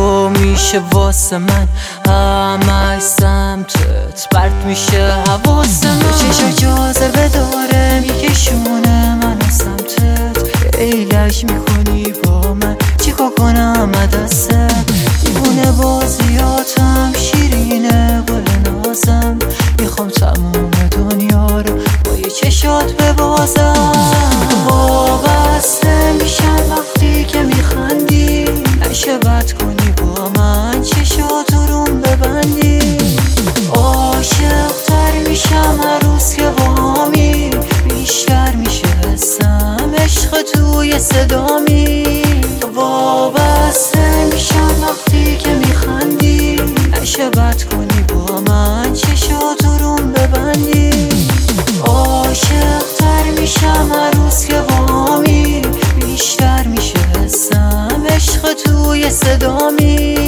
تو میشه واسه من، همه سمتت برد میشه حواس من. چشم جاذبه داره میکشونه من سمتت، ایلش میکنی با من چیکار کنم دستت. دیوونه بازیاتم شیرینه گل نازم، میخوام تموم دنیا رو با یه چشات ببازم. وابسته میشم وقتی که میخندی، نشه بد کنی با من چشاتو روم ببندی. عاشق تر میشم هر روز که باهامی، بیشتر میشه حسم عشق توی صدامی. وابسته میشم وقتی که میخندی، نشه بد کنی با من چشاتو روم ببندی. عاشق تر میشم هر روز که باهامی، بیشتر میشه حسم عشق توی صدامی.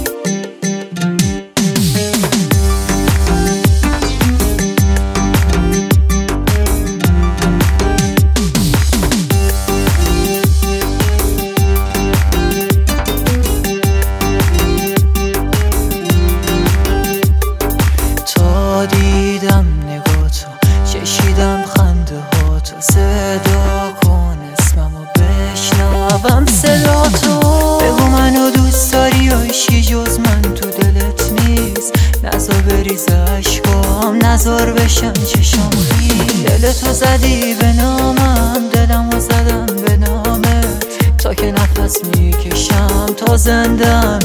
دیدم نگاتو، چشیدم خنده هاتو، صدا کن اسممو بشنوم صداتو. بگو منو دوست داری یا عشقی جز من تو دلت نیست، نذار بریزه عشقام، نذار بشن چشام خیز. دلتو زدی به نامم، دلمو زدم به نامت، تا که نفس میکشم تا زندم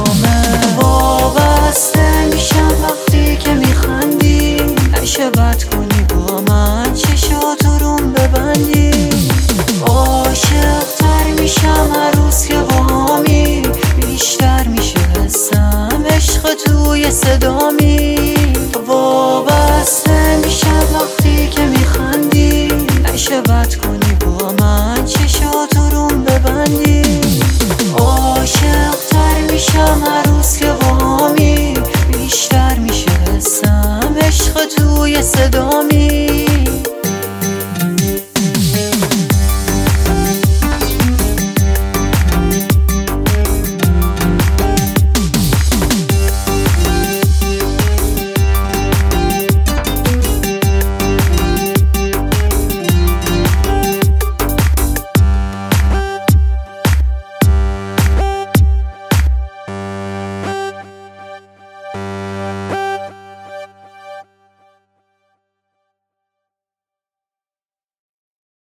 میخوامه. وابسته میشم وقتی که میخندی، نشه بد